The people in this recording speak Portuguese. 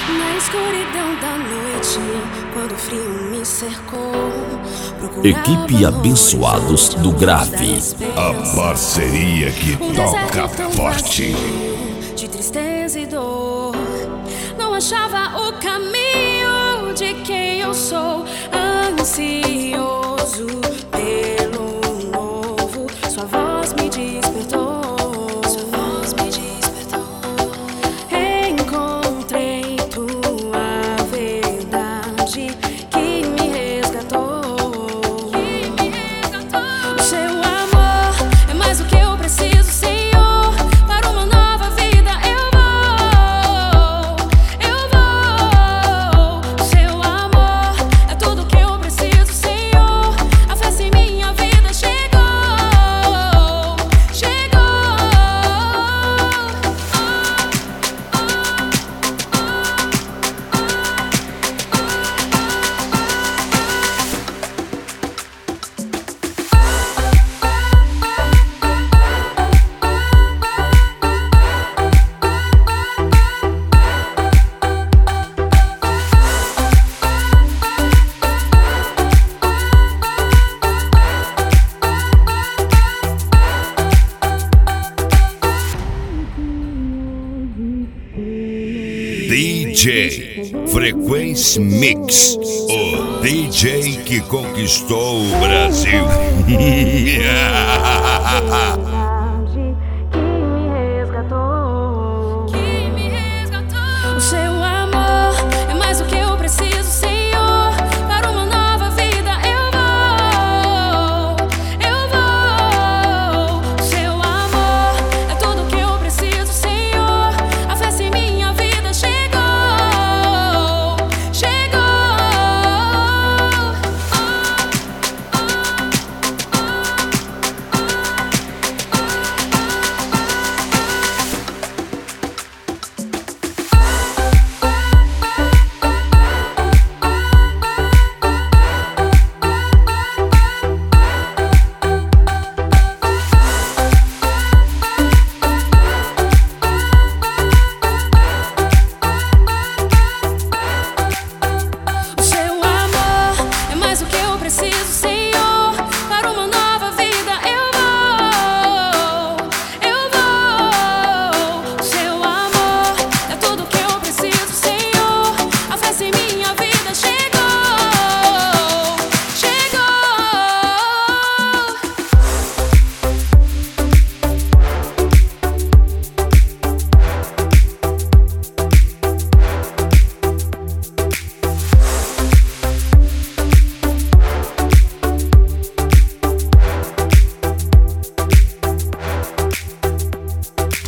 Na escuridão da noite, quando o frio me cercou, Equipe Abençoados do Grave. A parceria que toca forte. De tristeza e dor, não achava o caminho de quem eu sou. Ansioso pelo novo, sua voz me despertou. Sua voz me despertou. Encontrei tua verdade que me resgatou. O seu amor é mais do que eu preciso, Senhor. Para uma nova vida eu vou. O seu amor é tudo que eu preciso, Senhor. A festa em minha vida chegou. DJ Frequency Mix, o DJ que conquistou o Brasil.